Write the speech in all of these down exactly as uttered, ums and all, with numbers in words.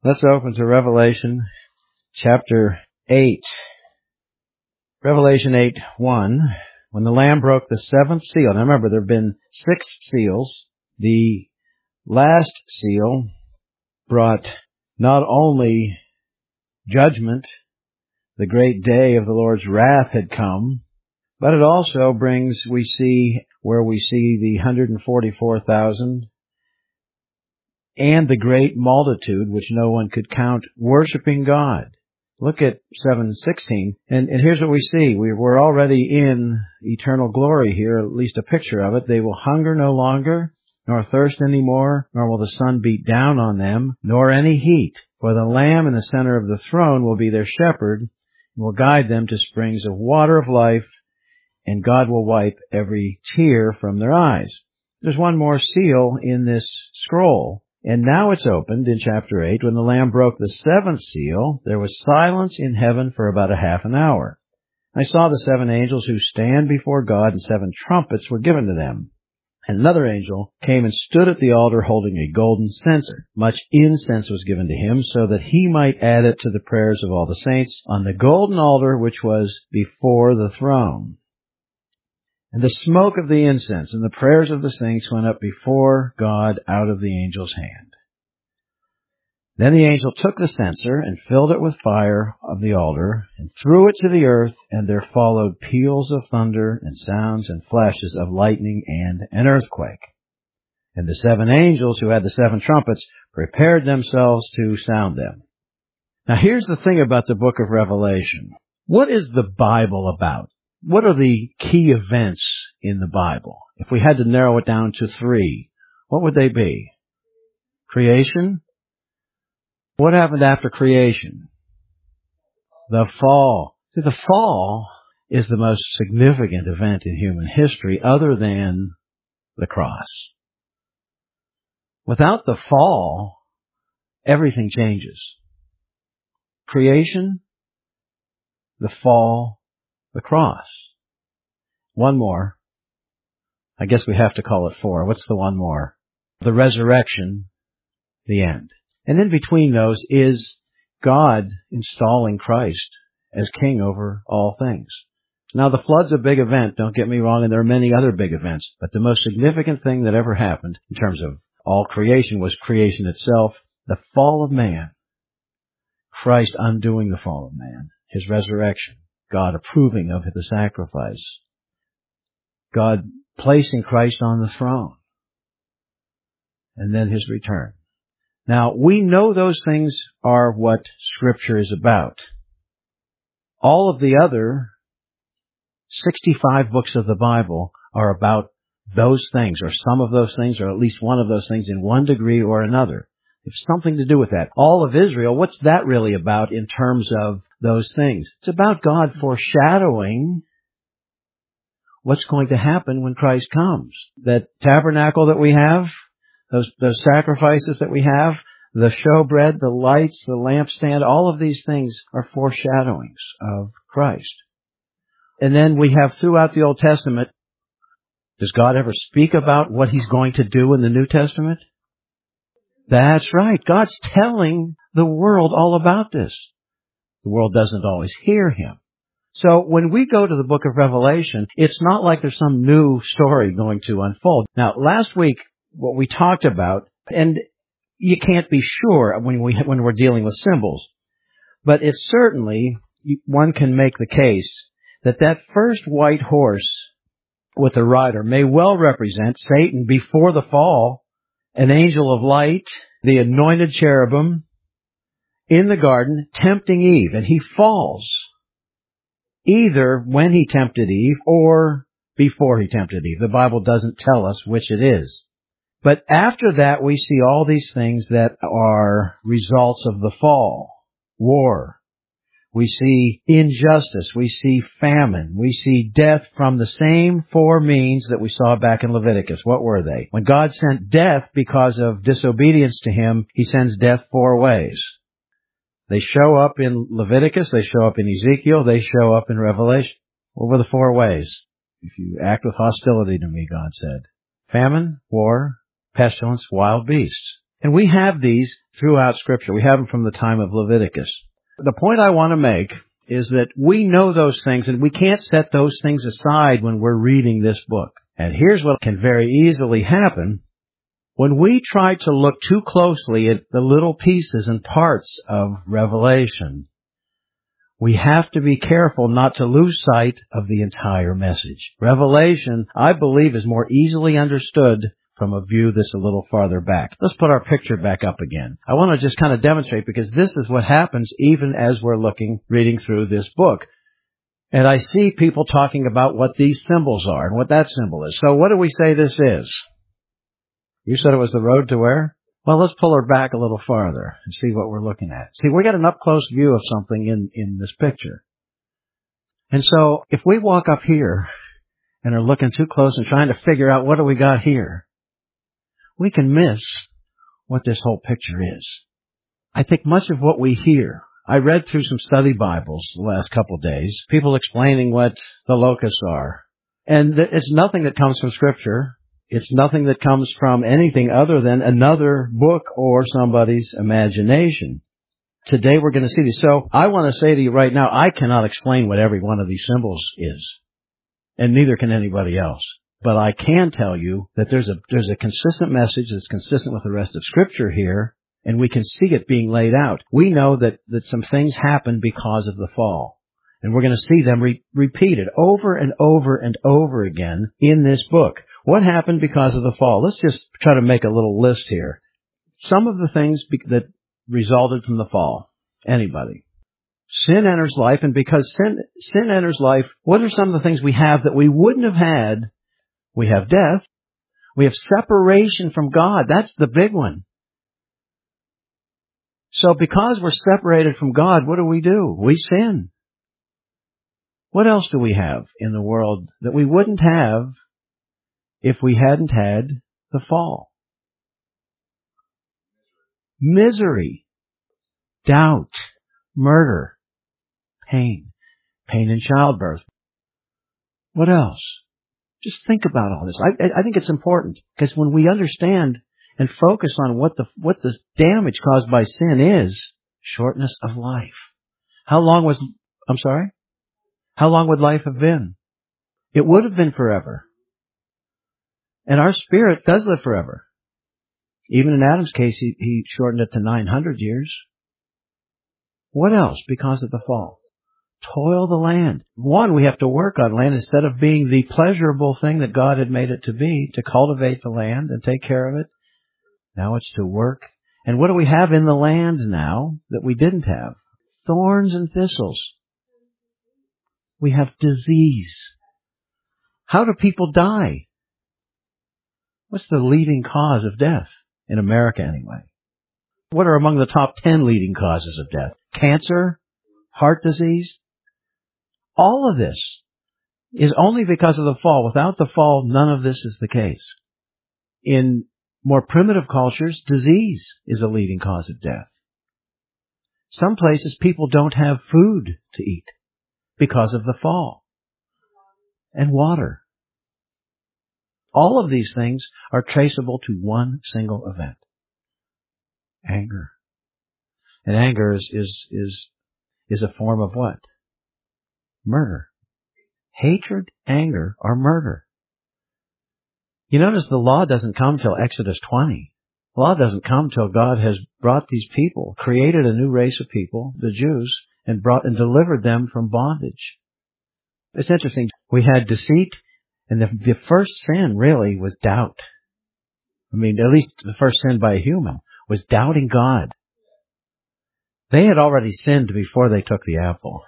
Let's open to Revelation chapter eight. Revelation eight one. When the Lamb broke the seventh seal. Now remember, there have been six seals. The last seal brought not only judgment, the great day of the Lord's wrath had come, but it also brings, we see, where we see the one hundred forty-four thousand and the great multitude, which no one could count, worshiping God. Look at seven sixteen, and, and here's what we see. We, we're already in eternal glory here, at least a picture of it. They will hunger no longer, nor thirst any more, nor will the sun beat down on them, nor any heat. For the Lamb in the center of the throne will be their shepherd, and will guide them to springs of water of life, and God will wipe every tear from their eyes. There's one more seal in this scroll. And now it's opened in chapter eight. When the Lamb broke the seventh seal, there was silence in heaven for about a half an hour. I saw the seven angels who stand before God, and seven trumpets were given to them. And another angel came and stood at the altar holding a golden censer. Much incense was given to him, so that he might add it to the prayers of all the saints on the golden altar which was before the throne. And the smoke of the incense and the prayers of the saints went up before God out of the angel's hand. Then the angel took the censer and filled it with fire of the altar and threw it to the earth, and there followed peals of thunder and sounds and flashes of lightning and an earthquake. And the seven angels who had the seven trumpets prepared themselves to sound them. Now here's the thing about the book of Revelation. What is the Bible about? What are the key events in the Bible? If we had to narrow it down to three, what would they be? Creation? What happened after creation? The fall. See, the fall is the most significant event in human history other than the cross. Without the fall, everything changes. Creation, the fall, the cross. One more. I guess we have to call it four. What's the one more? The resurrection, the end. And in between those is God installing Christ as king over all things. Now the flood's a big event, don't get me wrong, and there are many other big events, but the most significant thing that ever happened in terms of all creation was creation itself, the fall of man. Christ undoing the fall of man, his resurrection. God approving of the sacrifice. God placing Christ on the throne. And then his return. Now, we know those things are what Scripture is about. All of the other sixty-five books of the Bible are about those things, or some of those things, or at least one of those things in one degree or another. It's something to do with that. All of Israel, what's that really about in terms of those things? It's about God foreshadowing what's going to happen when Christ comes. That tabernacle that we have, those, those sacrifices that we have, the showbread, the lights, the lampstand, all of these things are foreshadowings of Christ. And then we have throughout the Old Testament, does God ever speak about what He's going to do in the New Testament? That's right. God's telling the world all about this. The world doesn't always hear Him. So when we go to the book of Revelation, it's not like there's some new story going to unfold. Now, last week, what we talked about, and you can't be sure when we when we're dealing with symbols, but it's certainly, one can make the case that that first white horse with the rider may well represent Satan before the fall, an angel of light, the anointed cherubim, in the garden, tempting Eve. And he falls either when he tempted Eve or before he tempted Eve. The Bible doesn't tell us which it is. But after that, we see all these things that are results of the fall. War. We see injustice. We see famine. We see death from the same four means that we saw back in Leviticus. What were they? When God sent death because of disobedience to Him, He sends death four ways. They show up in Leviticus. They show up in Ezekiel. They show up in Revelation. What were the four ways? If you act with hostility to me, God said. Famine, war, pestilence, wild beasts. And we have these throughout Scripture. We have them from the time of Leviticus. The point I want to make is that we know those things, and we can't set those things aside when we're reading this book. And here's what can very easily happen. When we try to look too closely at the little pieces and parts of Revelation, we have to be careful not to lose sight of the entire message. Revelation, I believe, is more easily understood from a view that's a little farther back. Let's put our picture back up again. I want to just kind of demonstrate, because this is what happens even as we're looking, reading through this book. And I see people talking about what these symbols are and what that symbol is. So what do we say this is? You said it was the road to where? Well, let's pull her back a little farther and see what we're looking at. See, we got an up-close view of something in, in this picture. And so if we walk up here and are looking too close and trying to figure out what do we got here, we can miss what this whole picture is. I think much of what we hear, I read through some study Bibles the last couple of days, people explaining what the locusts are. And it's nothing that comes from Scripture. It's nothing that comes from anything other than another book or somebody's imagination. Today we're going to see these. So I want to say to you right now, I cannot explain what every one of these symbols is. And neither can anybody else. But I can tell you that there's a there's a consistent message that's consistent with the rest of Scripture here, and we can see it being laid out. We know that, that some things happened because of the fall. And we're going to see them re- repeated over and over and over again in this book. What happened because of the fall? Let's just try to make a little list here. Some of the things be- that resulted from the fall. Anybody? Sin enters life, and because sin, sin enters life, what are some of the things we have that we wouldn't have had? We have death. We have separation from God. That's the big one. So because we're separated from God, what do we do? We sin. What else do we have in the world that we wouldn't have if we hadn't had the fall? Misery, doubt, murder, pain, pain in childbirth. What else? Just think about all this. I, I think it's important, because when we understand and focus on what the what the damage caused by sin is, shortness of life. How long was, I'm sorry? How long would life have been? It would have been forever. And our spirit does live forever. Even in Adam's case, he, he shortened it to nine hundred years. What else because of the fall? Toil the land. One, we have to work on land instead of being the pleasurable thing that God had made it to be, to cultivate the land and take care of it. Now it's to work. And what do we have in the land now that we didn't have? Thorns and thistles. We have disease. How do people die? What's the leading cause of death? In America, anyway. What are among the top ten leading causes of death? Cancer? Heart disease? All of this is only because of the fall. Without the fall, none of this is the case. In more primitive cultures, disease is a leading cause of death. Some places people don't have food to eat because of the fall. And water. All of these things are traceable to one single event. Anger. And anger is, is, is, is a form of what? Murder. Hatred, anger, or murder. You notice the law doesn't come till Exodus twenty. The law doesn't come till God has brought these people, created a new race of people, the Jews, and brought and delivered them from bondage. It's interesting. We had deceit, and the, the first sin really was doubt. I mean, at least the first sin by a human was doubting God. They had already sinned before they took the apple.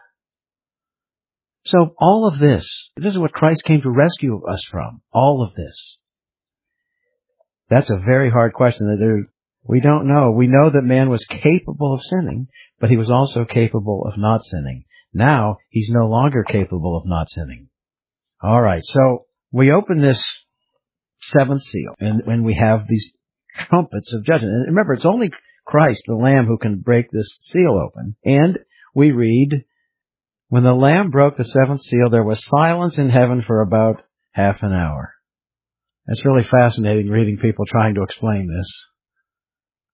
So all of this, this is what Christ came to rescue us from. All of this. That's a very hard question. There, we don't know. We know that man was capable of sinning, but he was also capable of not sinning. Now, he's no longer capable of not sinning. All right, so we open this seventh seal, and when we have these trumpets of judgment. And remember, it's only Christ, the Lamb, who can break this seal open. And we read, when the Lamb broke the seventh seal, there was silence in heaven for about half an hour. It's really fascinating reading people trying to explain this.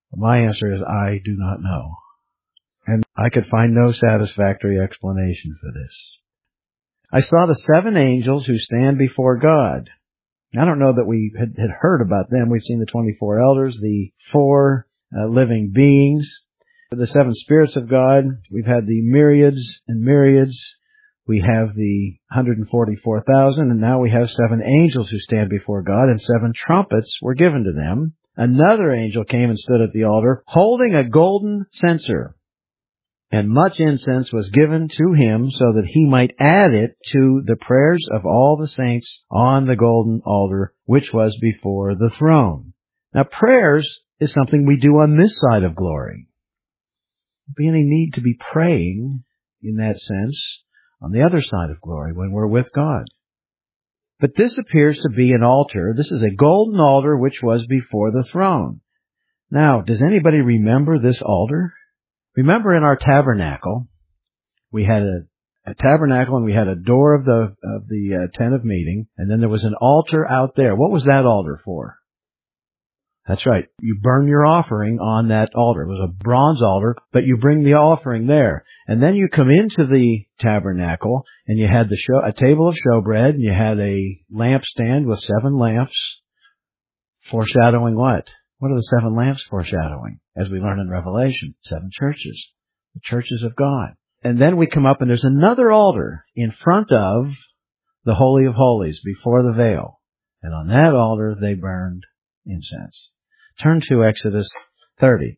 My answer is I do not know. And I could find no satisfactory explanation for this. I saw the seven angels who stand before God. I don't know that we had, had heard about them. We've seen the twenty-four elders, the four uh, living beings, the seven spirits of God. We've had the myriads and myriads. We have the one hundred forty-four thousand, and now we have seven angels who stand before God, and seven trumpets were given to them. Another angel came and stood at the altar, holding a golden censer. And much incense was given to him so that he might add it to the prayers of all the saints on the golden altar, which was before the throne. Now, prayers is something we do on this side of glory. There won't be any need to be praying, in that sense, on the other side of glory when we're with God. But this appears to be an altar. This is a golden altar which was before the throne. Now, does anybody remember this altar? Remember in our tabernacle, we had a, a tabernacle and we had a door of the of the uh, tent of meeting, and then there was an altar out there. What was that altar for? That's right. You burn your offering on that altar. It was a bronze altar, but you bring the offering there. And then you come into the tabernacle, and you had the show, a table of showbread, and you had a lampstand with seven lamps, foreshadowing what? What are the seven lamps foreshadowing? As we learn in Revelation, seven churches, the churches of God. And then we come up and there's another altar in front of the Holy of Holies, before the veil. And on that altar they burned incense. Turn to Exodus thirty.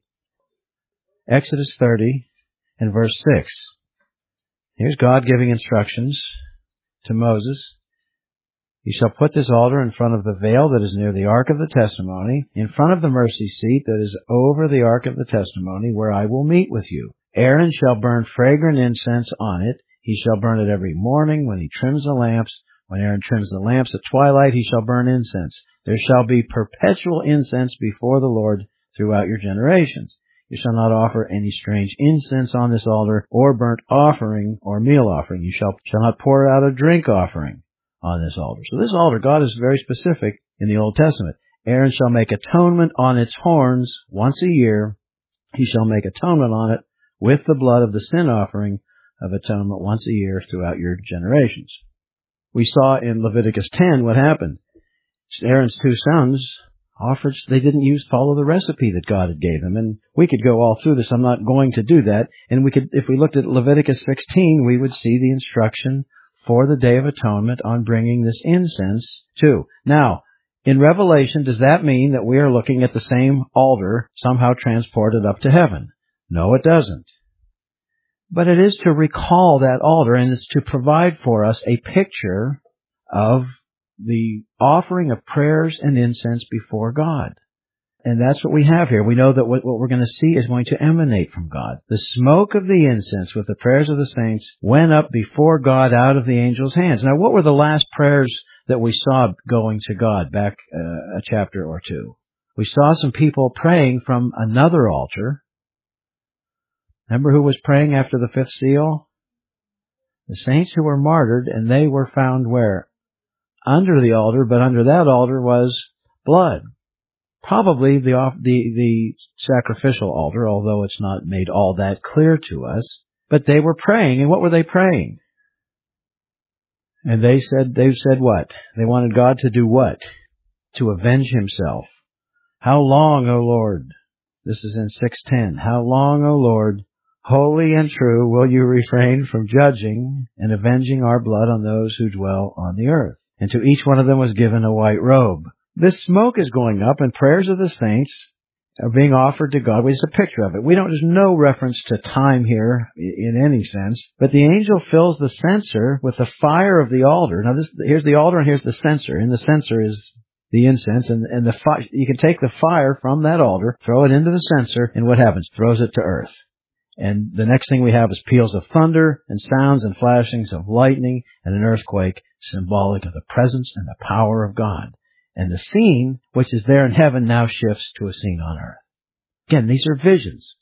Exodus thirty and verse six. Here's God giving instructions to Moses. You shall put this altar in front of the veil that is near the ark of the testimony, in front of the mercy seat that is over the ark of the testimony, where I will meet with you. Aaron shall burn fragrant incense on it. He shall burn it every morning when he trims the lamps. When Aaron trims the lamps at twilight, he shall burn incense. There shall be perpetual incense before the Lord throughout your generations. You shall not offer any strange incense on this altar, or burnt offering, or meal offering. You shall, shall not pour out a drink offering on this altar. So this altar, God is very specific in the Old Testament. Aaron shall make atonement on its horns once a year. He shall make atonement on it with the blood of the sin offering of atonement once a year throughout your generations. We saw in Leviticus ten what happened. Aaron's two sons offered, they didn't use, follow the recipe that God had gave them. And we could go all through this. I'm not going to do that. And we could, if we looked at Leviticus sixteen, we would see the instruction for the Day of Atonement on bringing this incense too. Now, in Revelation, does that mean that we are looking at the same altar somehow transported up to heaven? No, it doesn't. But it is to recall that altar, and it's to provide for us a picture of the offering of prayers and incense before God. And that's what we have here. We know that what, what we're going to see is going to emanate from God. The smoke of the incense with the prayers of the saints went up before God out of the angel's hands. Now, what were the last prayers that we saw going to God back uh, a chapter or two? We saw some people praying from another altar. Remember who was praying after the fifth seal? The saints who were martyred, and they were found where? Under the altar, but under that altar was blood. Probably the, the the sacrificial altar, although it's not made all that clear to us. But they were praying, and what were they praying? And they said, they said what? They wanted God to do what? To avenge himself. How long, O Lord? This is in six ten. How long, O Lord, holy and true, will you refrain from judging and avenging our blood on those who dwell on the earth? And to each one of them was given a white robe. This smoke is going up, and prayers of the saints are being offered to God. It's a picture of it. We don't, there's no reference to time here in any sense, but the angel fills the censer with the fire of the altar. Now, this, here's the altar and here's the censer. And the censer is the incense, and, and the fire, you can take the fire from that altar, throw it into the censer, and what happens? Throws it to earth. And the next thing we have is peals of thunder and sounds and flashings of lightning and an earthquake, symbolic of the presence and the power of God. And the scene, which is there in heaven, now shifts to a scene on earth. Again, these are visions.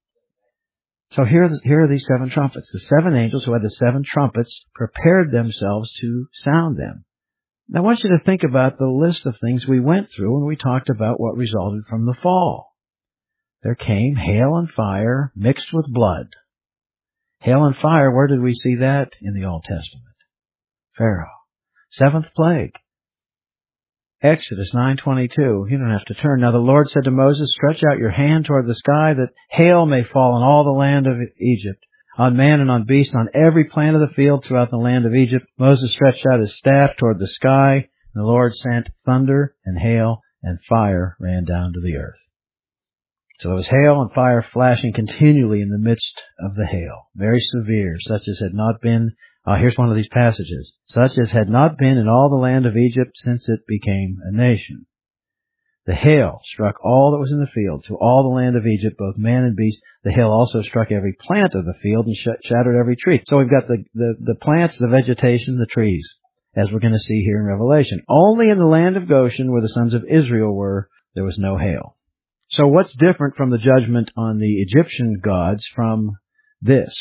So here, here are these seven trumpets. The seven angels who had the seven trumpets prepared themselves to sound them. Now I want you to think about the list of things we went through when we talked about what resulted from the fall. there came hail and fire mixed with blood. Hail and fire, where did we see that in the Old Testament? Pharaoh. Seventh plague. Exodus nine twenty-two. You don't have to turn. Now the Lord said to Moses, stretch out your hand toward the sky that hail may fall on all the land of Egypt, on man and on beast, on every plant of the field throughout the land of Egypt. Moses stretched out his staff toward the sky, and the Lord sent thunder and hail, and fire ran down to the earth. So there was hail and fire flashing continually in the midst of the hail, very severe, such as had not been, uh, here's one of these passages, such as had not been in all the land of Egypt since it became a nation. The hail struck all that was in the field, through all the land of Egypt, both man and beast. The hail also struck every plant of the field and sh- shattered every tree. So we've got the, the, the plants, the vegetation, the trees, as we're going to see here in Revelation. Only in the land of Goshen, where the sons of Israel were, there was no hail. So what's different from the judgment on the Egyptian gods from this?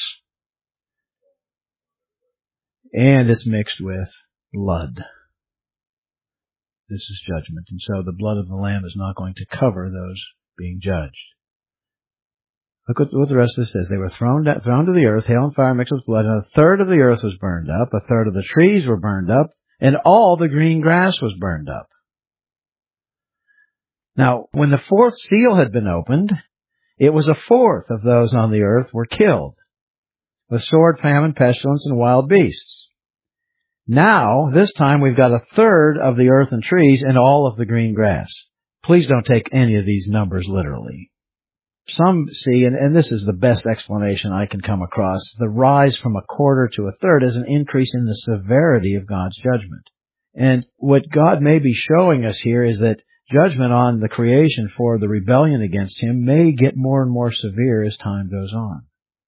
And it's mixed with blood. This is judgment. And so the blood of the Lamb is not going to cover those being judged. Look what, what the rest of this says. They were thrown, down, thrown to the earth, hail and fire mixed with blood, and a third of the earth was burned up, a third of the trees were burned up, and all the green grass was burned up. Now, when the fourth seal had been opened, it was a fourth of those on the earth were killed, with sword, famine, pestilence, and wild beasts. Now, this time we've got a third of the earth and trees and all of the green grass. Please don't take any of these numbers literally. Some see, and, and this is the best explanation I can come across, the rise from a quarter to a third as an increase in the severity of God's judgment. And what God may be showing us here is that judgment on the creation for the rebellion against Him may get more and more severe as time goes on.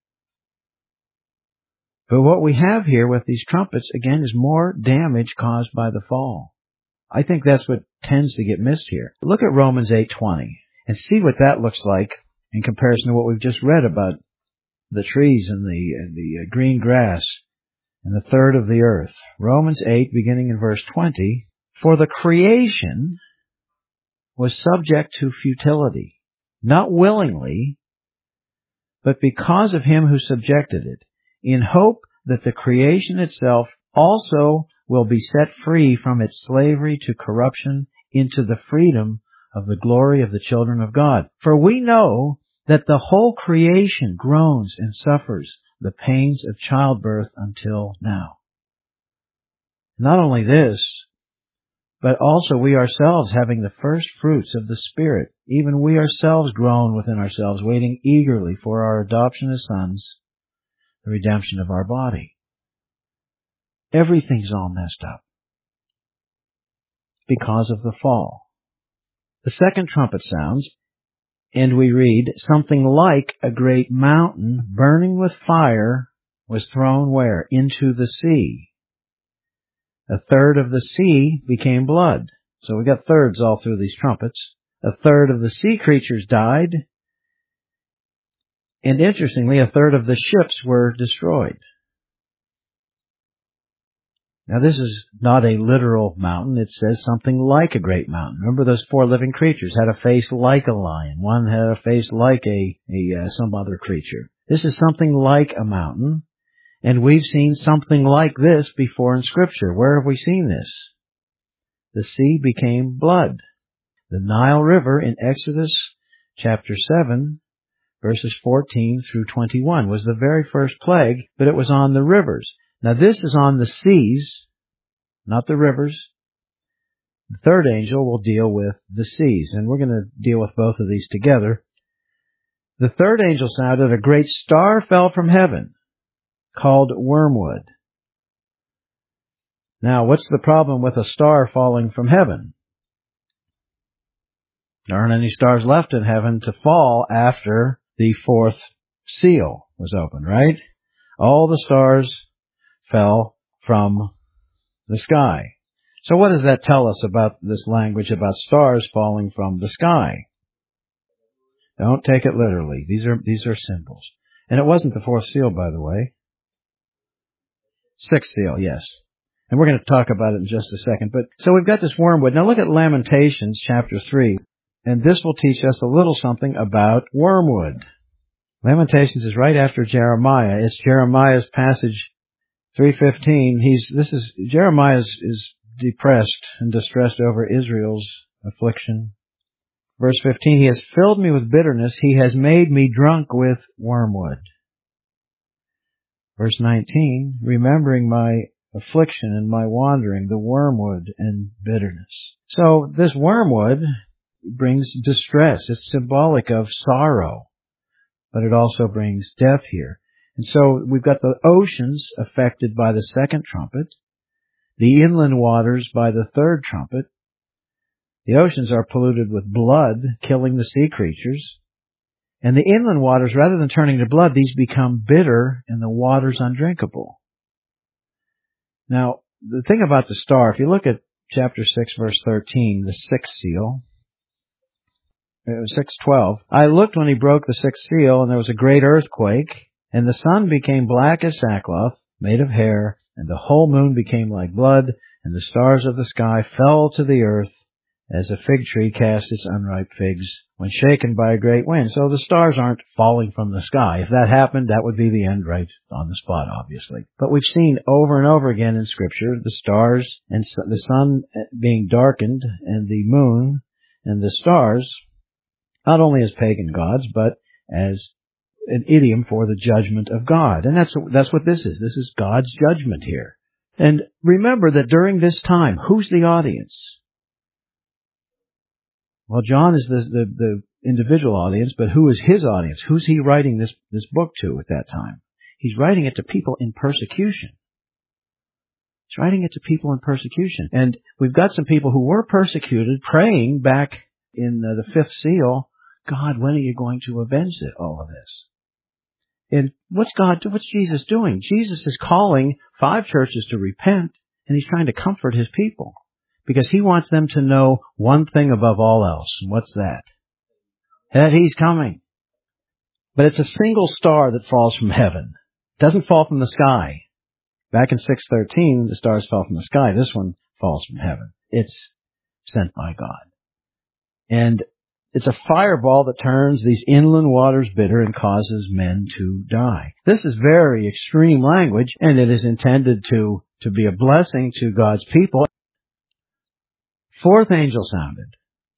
But what we have here with these trumpets, again, is more damage caused by the fall. I think that's what tends to get missed here. Look at Romans eight twenty and see what that looks like in comparison to what we've just read about the trees and the, and the green grass and the third of the earth. Romans eight, beginning in verse twenty, for the creation was subject to futility, not willingly, but because of Him who subjected it, in hope that the creation itself also will be set free from its slavery to corruption into the freedom of the glory of the children of God. For we know that the whole creation groans and suffers the pains of childbirth until now. Not only this, but also we ourselves, having the first fruits of the Spirit, even we ourselves groan within ourselves, waiting eagerly for our adoption as sons, the redemption of our body. Everything's all messed up because of the fall. The second trumpet sounds, and we read, something like a great mountain burning with fire was thrown where? Into the sea. A third of the sea became blood. So we got thirds all through these trumpets. A third of the sea creatures died. And interestingly, a third of the ships were destroyed. Now this is not a literal mountain. It says something like a great mountain. Remember those four living creatures had a face like a lion. One had a face like a, a uh, some other creature. This is something like a mountain. And we've seen something like this before in Scripture. Where have we seen this? The sea became blood. The Nile River in Exodus chapter seven, verses fourteen through twenty-one, was the very first plague, but it was on the rivers. Now this is on the seas, not the rivers. The third angel will deal with the seas, and we're going to deal with both of these together. The third angel sounded, a great star fell from heaven, called wormwood. Now, what's the problem with a star falling from heaven? There aren't any stars left in heaven to fall after the fourth seal was opened, right? All the stars fell from the sky. So what does that tell us about this language about stars falling from the sky? Don't take it literally. These are, these are symbols. And it wasn't the fourth seal, by the way. Sixth seal, yes. And we're going to talk about it in just a second. But so we've got this wormwood. Now look at Lamentations chapter three. And this will teach us a little something about wormwood. Lamentations is right after Jeremiah. It's Jeremiah's passage three fifteen. He's, this is, Jeremiah is, is depressed and distressed over Israel's affliction. Verse fifteen, He has filled me with bitterness. He has made me drunk with wormwood. Verse nineteen, remembering my affliction and my wandering, the wormwood and bitterness. So this wormwood brings distress. It's symbolic of sorrow, but it also brings death here. And so we've got the oceans affected by the second trumpet, the inland waters by the third trumpet. The oceans are polluted with blood, killing the sea creatures. And the inland waters, rather than turning to blood, these become bitter and the waters undrinkable. Now, the thing about the star, if you look at chapter six, verse thirteen, the sixth seal, six twelve, I looked when he broke the sixth seal, and there was a great earthquake, and the sun became black as sackcloth, made of hair, and the whole moon became like blood, and the stars of the sky fell to the earth, as a fig tree casts its unripe figs when shaken by a great wind. So the stars aren't falling from the sky. If that happened, that would be the end right on the spot, obviously. But we've seen over and over again in Scripture the stars and the sun being darkened and the moon and the stars, not only as pagan gods, but as an idiom for the judgment of God. And that's, that's what this is. This is God's judgment here. And remember that during this time, who's the audience? Well, John is the, the, the individual audience, but who is his audience? Who's he writing this, this book to at that time? He's writing it to people in persecution. He's writing it to people in persecution. And we've got some people who were persecuted praying back in uh, the fifth seal, God, when are you going to avenge it, all of this? And what's God, what's Jesus doing? Jesus is calling five churches to repent, and he's trying to comfort his people. Because he wants them to know one thing above all else. And what's that? That he's coming. But it's a single star that falls from heaven. It doesn't fall from the sky. Back in six thirteen, the stars fell from the sky. This one falls from heaven. It's sent by God. And it's a fireball that turns these inland waters bitter and causes men to die. This is very extreme language, and it is intended to, to be a blessing to God's people. Fourth angel sounded.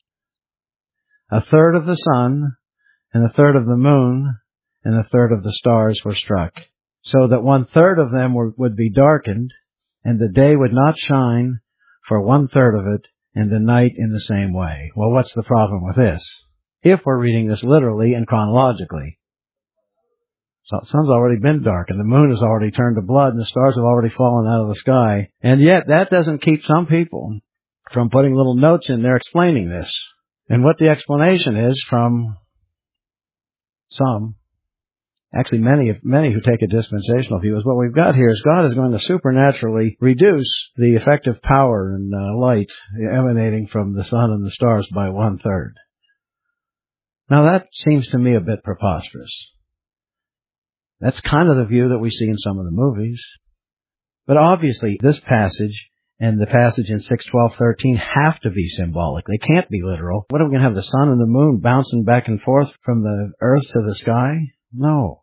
A third of the sun, and a third of the moon, and a third of the stars were struck, so that one third of them were, would be darkened, and the day would not shine for one third of it, and the night in the same way. Well, what's the problem with this? If we're reading this literally and chronologically. So the sun's already been dark, and the moon has already turned to blood, and the stars have already fallen out of the sky. And yet, that doesn't keep some people from putting little notes in there explaining this. And what the explanation is from some, actually many many who take a dispensational view, is what we've got here is God is going to supernaturally reduce the effective power and uh, light emanating from the sun and the stars by one third. Now that seems to me a bit preposterous. That's kind of the view that we see in some of the movies. But obviously this passage and the passage in six twelve thirteen have to be symbolic. They can't be literal. What are we going to have, the sun and the moon bouncing back and forth from the earth to the sky? No.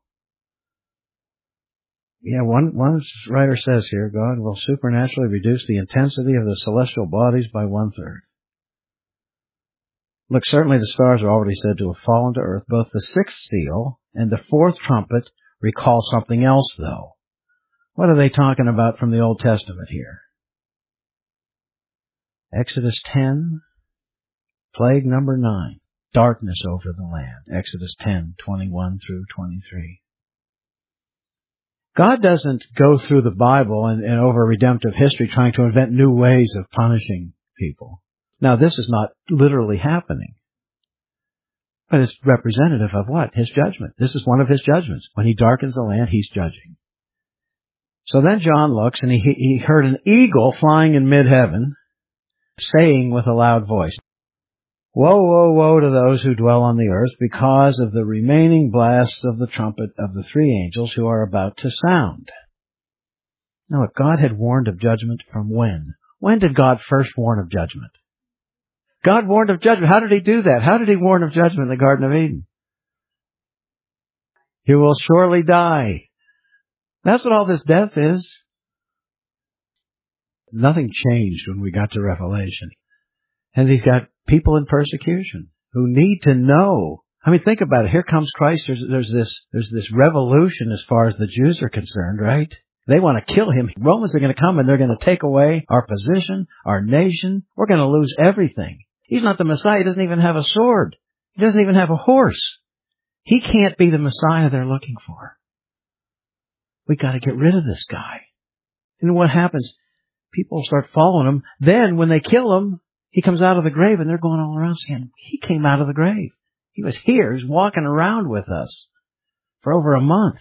Yeah, one, one writer says here, God will supernaturally reduce the intensity of the celestial bodies by one third. Look, certainly the stars are already said to have fallen to earth. Both the sixth seal and the fourth trumpet recall something else, though. What are they talking about from the Old Testament here? Exodus ten, plague number nine, darkness over the land. Exodus ten, twenty-one through twenty-three. God doesn't go through the Bible and, and over redemptive history trying to invent new ways of punishing people. Now, this is not literally happening. But it's representative of what? His judgment. This is one of his judgments. When he darkens the land, he's judging. So then John looks, and he, he heard an eagle flying in mid-heaven, saying with a loud voice, Woe, woe, woe to those who dwell on the earth because of the remaining blasts of the trumpet of the three angels who are about to sound. Now, if God had warned of judgment from when? When did God first warn of judgment? God warned of judgment. How did He do that? How did He warn of judgment in the Garden of Eden? You will surely die. That's what all this death is. Nothing changed when we got to Revelation. And He's got people in persecution who need to know. I mean, think about it. Here comes Christ. There's, there's this, there's this revolution as far as the Jews are concerned, right? They want to kill Him. Romans are going to come and they're going to take away our position, our nation. We're going to lose everything. He's not the Messiah. He doesn't even have a sword. He doesn't even have a horse. He can't be the Messiah they're looking for. We got to get rid of this guy. And what happens? People start following Him. Then when they kill Him, He comes out of the grave and they're going all around saying, He came out of the grave. He was here. He's walking around with us for over a month.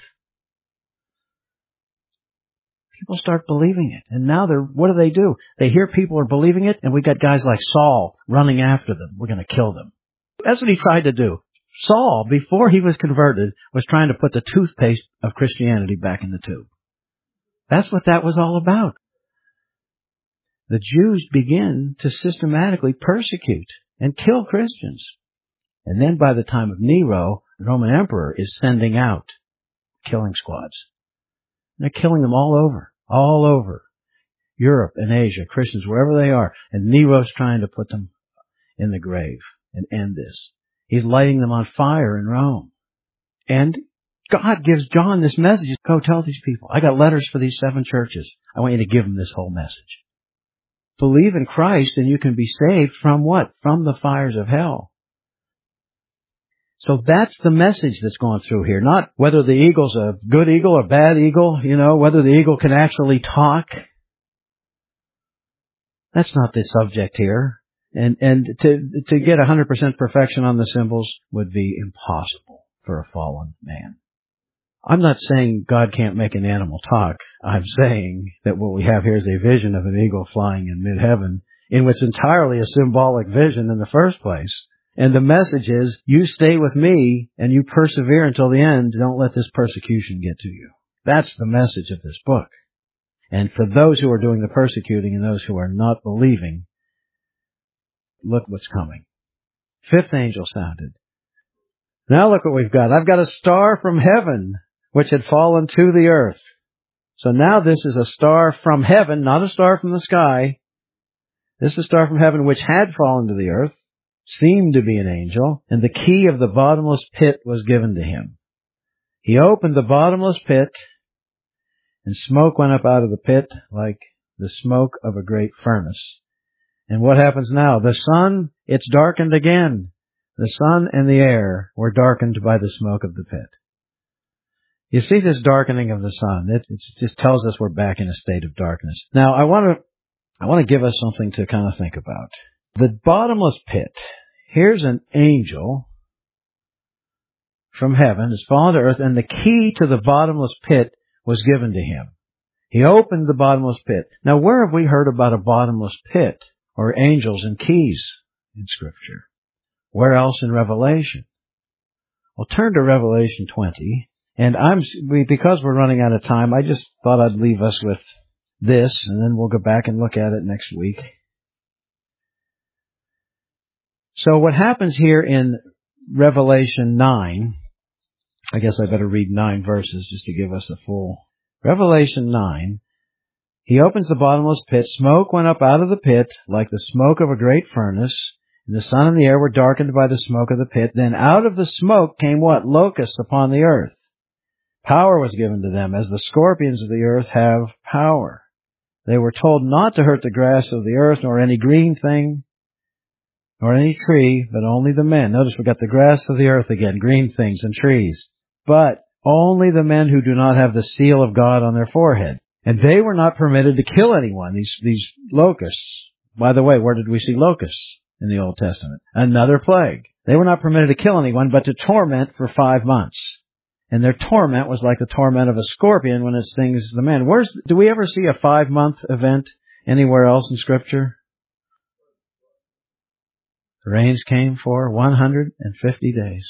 People start believing it. And now they're, what do they do? They hear people are believing it, and we got guys like Saul running after them. We're going to kill them. That's what he tried to do. Saul, before he was converted, was trying to put the toothpaste of Christianity back in the tube. That's what that was all about. The Jews begin to systematically persecute and kill Christians. And then by the time of Nero, the Roman emperor is sending out killing squads. They're killing them all over, all over Europe and Asia, Christians, wherever they are. And Nero's trying to put them in the grave and end this. He's lighting them on fire in Rome. And God gives John this message. Go tell these people, I got letters for these seven churches. I want you to give them this whole message. Believe in Christ and you can be saved from what? From the fires of hell. So that's the message that's going through here. Not whether the eagle's a good eagle or bad eagle, you know, whether the eagle can actually talk. That's not the subject here. And and to to get one hundred percent perfection on the symbols would be impossible for a fallen man. I'm not saying God can't make an animal talk. I'm saying that what we have here is a vision of an eagle flying in mid-heaven, in which entirely a symbolic vision in the first place. And the message is, you stay with me and you persevere until the end. Don't let this persecution get to you. That's the message of this book. And for those who are doing the persecuting and those who are not believing, look what's coming. Fifth angel sounded. Now look what we've got. I've got a star from heaven which had fallen to the earth. So now this is a star from heaven, not a star from the sky. This is a star from heaven which had fallen to the earth, seemed to be an angel, and the key of the bottomless pit was given to him. He opened the bottomless pit, and smoke went up out of the pit like the smoke of a great furnace. And what happens now? The sun, it's darkened again. The sun and the air were darkened by the smoke of the pit. You see this darkening of the sun. It, it just tells us we're back in a state of darkness. Now, I want to, I want to give us something to kind of think about. The bottomless pit. Here's an angel from heaven has fallen to earth, and the key to the bottomless pit was given to him. He opened the bottomless pit. Now, where have we heard about a bottomless pit or angels and keys in Scripture? Where else in Revelation? Well, turn to Revelation twenty. And I'm because we're running out of time, I just thought I'd leave us with this, and then we'll go back and look at it next week. So what happens here in Revelation nine, I guess I better read nine verses just to give us a full. Revelation nine, he opens the bottomless pit. Smoke went up out of the pit like the smoke of a great furnace. And the sun and the air were darkened by the smoke of the pit. Then out of the smoke came what? Locusts upon the earth. Power was given to them, as the scorpions of the earth have power. They were told not to hurt the grass of the earth, nor any green thing, nor any tree, but only the men. Notice we got the grass of the earth again, green things and trees. But only the men who do not have the seal of God on their forehead. And they were not permitted to kill anyone, these, these locusts. By the way, where did we see locusts in the Old Testament? Another plague. They were not permitted to kill anyone, but to torment for five months. And their torment was like the torment of a scorpion when it stings the man. Where's, do we ever see a five-month event anywhere else in Scripture? The rains came for one hundred fifty days.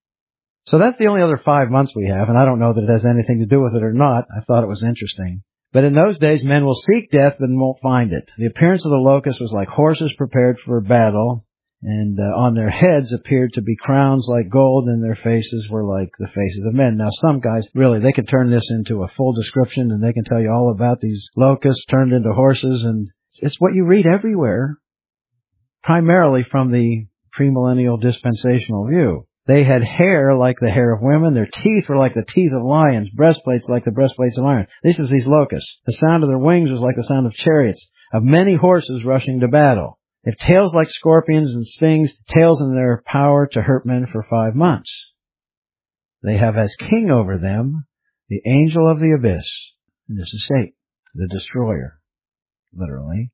So that's the only other five months we have, and I don't know that it has anything to do with it or not. I thought it was interesting. But in those days, men will seek death but won't find it. The appearance of the locusts was like horses prepared for battle, and uh, on their heads appeared to be crowns like gold, and their faces were like the faces of men. Now, some guys, really, they could turn this into a full description, and they can tell you all about these locusts turned into horses, and it's what you read everywhere, primarily from the premillennial dispensational view. They had hair like the hair of women. Their teeth were like the teeth of lions. Breastplates like the breastplates of iron. This is these locusts. The sound of their wings was like the sound of chariots, of many horses rushing to battle. They have tails like scorpions and stings, tails in their power to hurt men for five months. They have as king over them the angel of the abyss. And this is Satan, the destroyer, literally.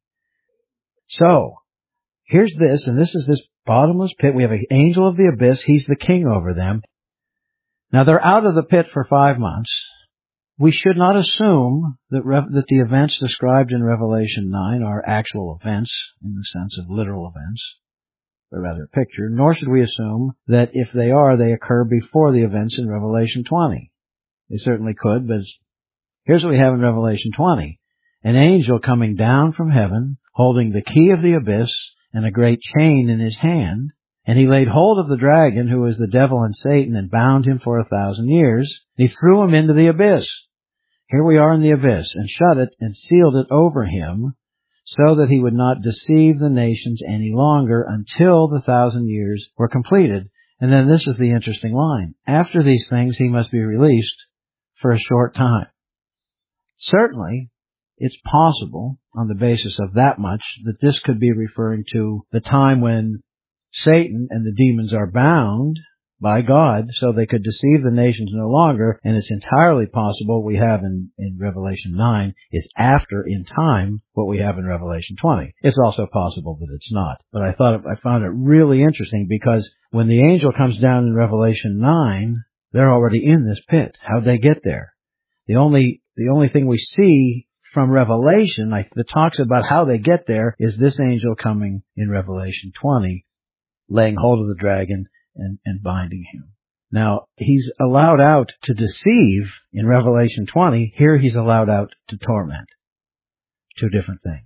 So, here's this, and this is this bottomless pit. We have an angel of the abyss. He's the king over them. Now, they're out of the pit for five months. We should not assume that, Re- that the events described in Revelation nine are actual events in the sense of literal events, but rather a picture, nor should we assume that if they are, they occur before the events in Revelation twenty. They certainly could, but here's what we have in Revelation twenty. An angel coming down from heaven, holding the key of the abyss and a great chain in his hand, and he laid hold of the dragon, who is the devil and Satan, and bound him for a thousand years. He threw him into the abyss. Here we are in the abyss, and shut it and sealed it over him, so that he would not deceive the nations any longer until the thousand years were completed. And then this is the interesting line. After these things, he must be released for a short time. Certainly, it's possible, on the basis of that much, that this could be referring to the time when Satan and the demons are bound by God, so they could deceive the nations no longer, and it's entirely possible we have in, in Revelation nine is after, in time, what we have in Revelation twenty. It's also possible that it's not. But I thought, I found it really interesting, because when the angel comes down in Revelation nine, they're already in this pit. How'd they get there? The only, the only thing we see from Revelation like, that talks about how they get there is this angel coming in Revelation twenty, laying hold of the dragon and, and binding him. Now, he's allowed out to deceive in Revelation twenty. Here he's allowed out to torment. Two different things.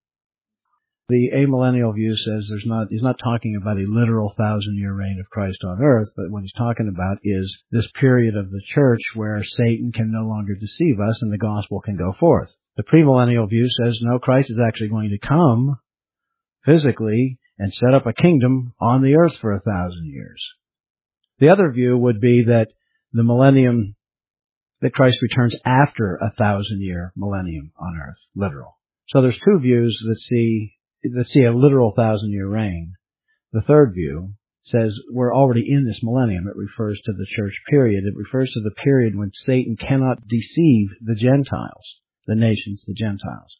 The amillennial view says there's not, he's not talking about a literal thousand-year reign of Christ on earth, but what he's talking about is this period of the church where Satan can no longer deceive us and the gospel can go forth. The premillennial view says, no, Christ is actually going to come physically and set up a kingdom on the earth for a thousand years. The other view would be that the millennium, that Christ returns after a thousand-year millennium on earth, literal. So there's two views that see that see a literal thousand-year reign. The third view says we're already in this millennium. It refers to the church period. It refers to the period when Satan cannot deceive the Gentiles, the nations, the Gentiles.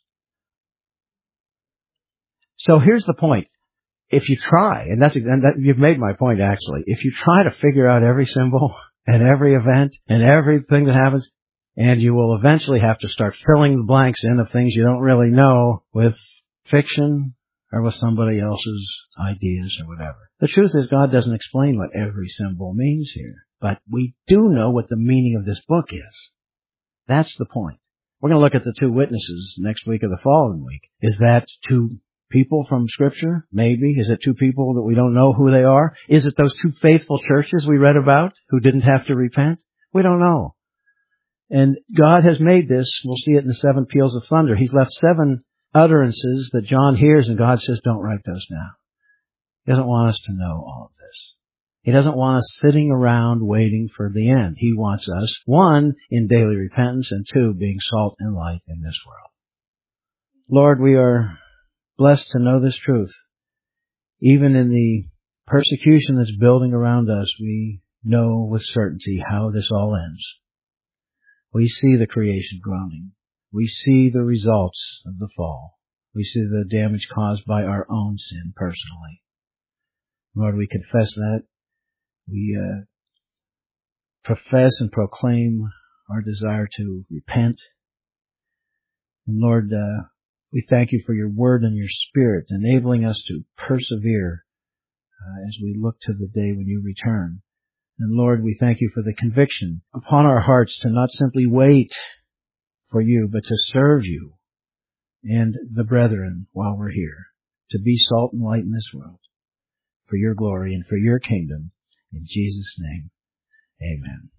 So here's the point. If you try, and that's and that, you've made my point actually, if you try to figure out every symbol and every event and everything that happens, and you will eventually have to start filling the blanks in of things you don't really know with fiction or with somebody else's ideas or whatever. The truth is God doesn't explain what every symbol means here, but we do know what the meaning of this book is. That's the point. We're going to look at the two witnesses next week or the following week. Is that two people from Scripture? Maybe. Is it two people that we don't know who they are? Is it those two faithful churches we read about who didn't have to repent? We don't know. And God has made this, we'll see it in the seven peals of thunder. He's left seven utterances that John hears, and God says, don't write those down. He doesn't want us to know all of this. He doesn't want us sitting around waiting for the end. He wants us, one, in daily repentance, and two, being salt and light in this world. Lord, we are blessed to know this truth. Even in the persecution that's building around us, we know with certainty how this all ends. We see the creation groaning. We see the results of the fall. We see the damage caused by our own sin personally. Lord, we confess that. We uh, profess and proclaim our desire to repent. And Lord, uh, we thank you for your word and your spirit, enabling us to persevere uh, as we look to the day when you return. And Lord, we thank you for the conviction upon our hearts to not simply wait for you, but to serve you and the brethren while we're here, to be salt and light in this world, for your glory and for your kingdom. In Jesus' name, amen.